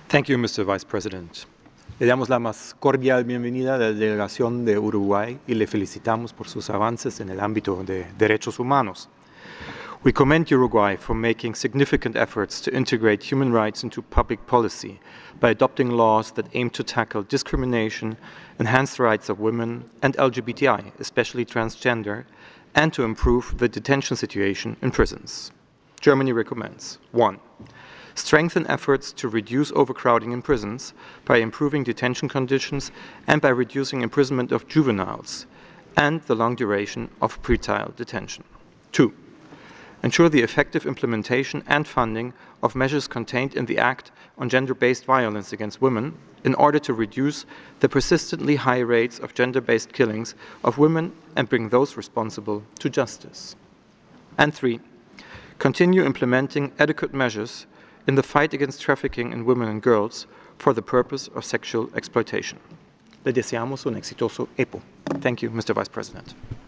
Thank you, Mr. Vice President. Le damos la más cordial bienvenida a la delegación de Uruguay y le felicitamos por sus avances en el ámbito de derechos humanos. We commend Uruguay for making significant efforts to integrate human rights into public policy by adopting laws that aim to tackle discrimination, enhance the rights of women and LGBTI, especially transgender, and to improve the detention situation in prisons. Germany recommends 1. Strengthen efforts to reduce overcrowding in prisons by improving detention conditions and by reducing imprisonment of juveniles and the long duration of pretrial detention. 2. Ensure the effective implementation and funding of measures contained in the Act on Gender-Based Violence Against Women in order to reduce the persistently high rates of gender-based killings of women and bring those responsible to justice. And 3. Continue implementing adequate measures in the fight against trafficking in women and girls for the purpose of sexual exploitation. Le deseamos un exitoso EPO. Thank you, Mr. Vice President.